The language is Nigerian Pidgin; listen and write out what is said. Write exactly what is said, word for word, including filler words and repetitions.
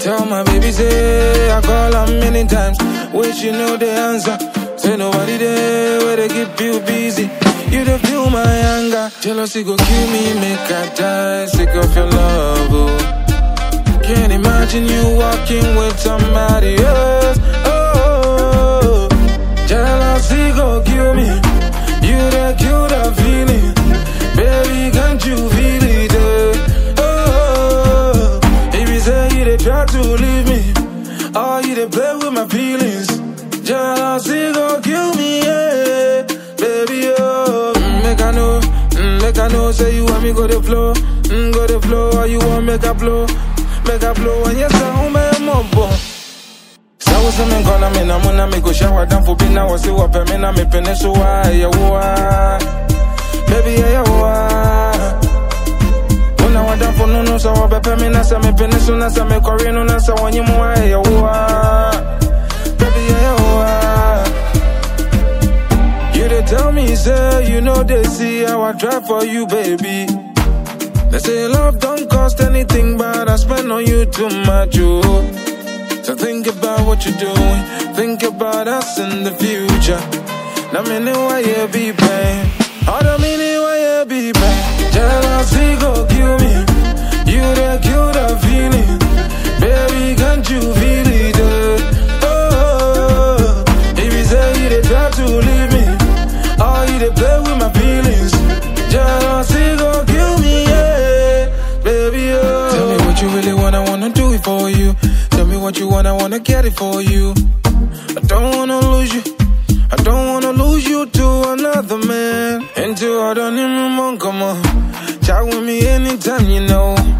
Tell my baby say I call her many times, wish you know the answer. Say nobody there where they keep you busy. You dey feel my anger. Jealousy go kill me, make I die. Sick of your love, oh. Can't imagine you walking with somebody else. Oh, jealousy go kill me. You dey kill the feeling. Baby, can't you feel it? Oh, oh, if you say you dey try to leave me, or you dey play with my feelings, jealousy go kill me, yeah. Baby, oh, mm, make I know, mm, make I know. Say you want me go the flow, mm, go the flow, or you want make I blow, make I blow, and yes I home my mom. So what's some gonna mean? I'm gonna make a shower down for being now. I see what I'm in. I'm in so why, yeah, why, baby, yeah, why. When I want down for no no, so I'm better me. Nasa me penny so nasa me Korean no nasa when you more, yeah, why, baby, yeah, why. You they tell me, say you know they see how I try for you, baby. They say love don't cost anything, but I spend on you too much, oh. So think about what you're doing, think about us in the future. Now meaning why you be pain, all the meaning why you be pain. Jealousy go kill me, you the kill the feeling. Baby, can't you feel it? Oh, oh, oh. If you say you they try to leave me, or you they play with my feelings, jealousy go kill me, yeah, baby, oh. Tell me what you really want, I wanna do it for you. Tell me what you want, I wanna get it for you. I don't wanna lose you, I don't wanna lose you to another man. Until I don't even want, come on, chat with me anytime, you know.